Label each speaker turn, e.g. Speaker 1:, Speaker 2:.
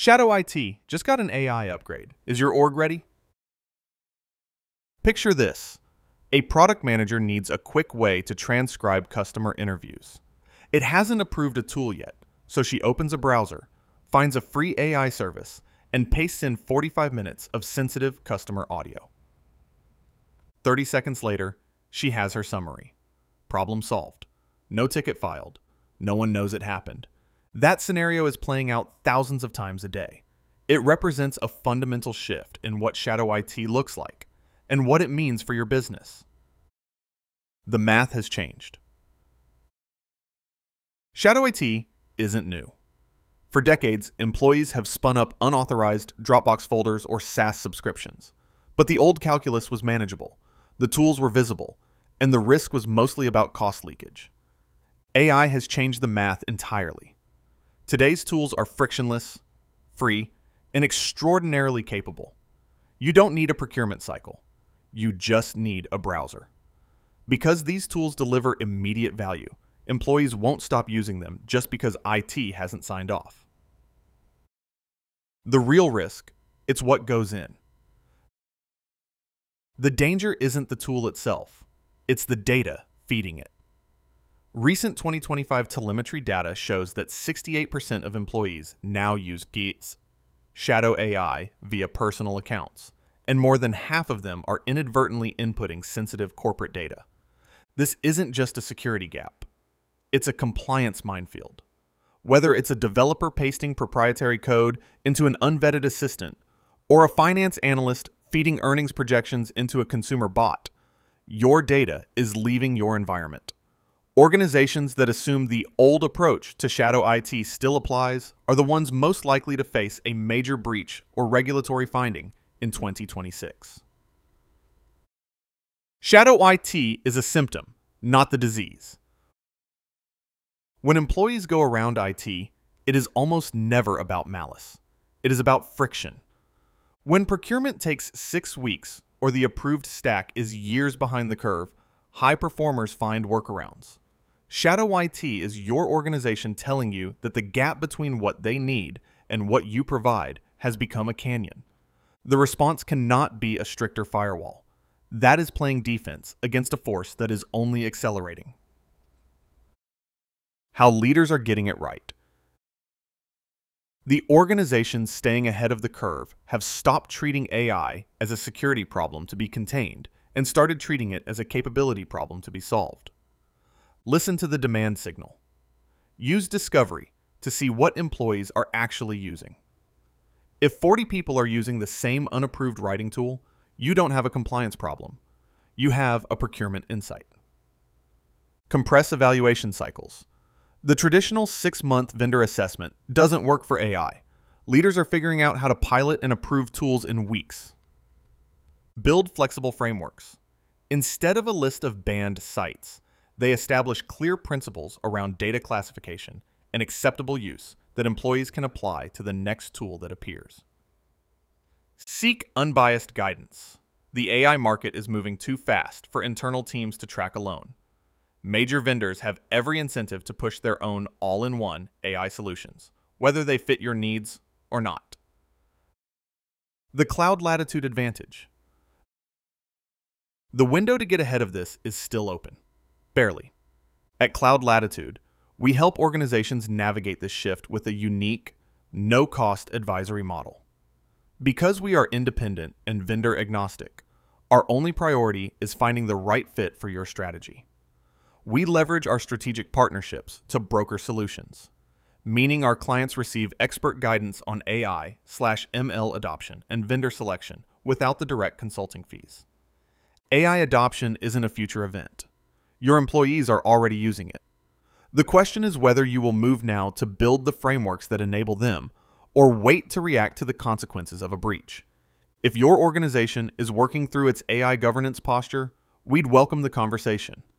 Speaker 1: Shadow IT just got an AI upgrade. Is your org ready? Picture this. A product manager needs a quick way to transcribe customer interviews. It hasn't approved a tool yet, so she opens a browser, finds a free AI service, and pastes in 45 minutes of sensitive customer audio. 30 seconds later, she has her summary. Problem solved. No ticket filed. No one knows it happened. That scenario is playing out thousands of times a day. It represents a fundamental shift in what Shadow IT looks like and what it means for your business. The math has changed. Shadow IT isn't new. For decades, employees have spun up unauthorized Dropbox folders or SaaS subscriptions. But the old calculus was manageable, the tools were visible, and the risk was mostly about cost leakage. AI has changed the math entirely. Today's tools are frictionless, free, and extraordinarily capable. You don't need a procurement cycle. You just need a browser. Because these tools deliver immediate value, employees won't stop using them just because IT hasn't signed off. The real risk, it's what goes in. The danger isn't the tool itself, it's the data feeding it. Recent 2025 telemetry data shows that 68% of employees now use Gates Shadow AI via personal accounts, and more than half of them are inadvertently inputting sensitive corporate data. This isn't just a security gap. It's a compliance minefield. Whether it's a developer pasting proprietary code into an unvetted assistant, or a finance analyst feeding earnings projections into a consumer bot, your data is leaving your environment. Organizations that assume the old approach to Shadow IT still applies are the ones most likely to face a major breach or regulatory finding in 2026. Shadow IT is a symptom, not the disease. When employees go around IT, it is almost never about malice. It is about friction. When procurement takes 6 weeks or the approved stack is years behind the curve, high performers find workarounds. Shadow IT is your organization telling you that the gap between what they need and what you provide has become a canyon. The response cannot be a stricter firewall. That is playing defense against a force that is only accelerating. How leaders are getting it right. The organizations staying ahead of the curve have stopped treating AI as a security problem to be contained and started treating it as a capability problem to be solved. Listen to the demand signal. Use Discovery to see what employees are actually using. If 40 people are using the same unapproved writing tool, you don't have a compliance problem. You have a procurement insight. Compress evaluation cycles. The traditional 6-month vendor assessment doesn't work for AI. Leaders are figuring out how to pilot and approve tools in weeks. Build flexible frameworks. Instead of a list of banned sites, they establish clear principles around data classification and acceptable use that employees can apply to the next tool that appears. Seek unbiased guidance. The AI market is moving too fast for internal teams to track alone. Major vendors have every incentive to push their own all-in-one AI solutions, whether they fit your needs or not. The cloud latitude advantage. The window to get ahead of this is still open. Barely. At Cloud Latitude, we help organizations navigate this shift with a unique, no-cost advisory model. Because we are independent and vendor agnostic, our only priority is finding the right fit for your strategy. We leverage our strategic partnerships to broker solutions, meaning our clients receive expert guidance on AI/ML adoption and vendor selection without the direct consulting fees. AI adoption isn't a future event. Your employees are already using it. The question is whether you will move now to build the frameworks that enable them, or wait to react to the consequences of a breach. If your organization is working through its AI governance posture, we'd welcome the conversation.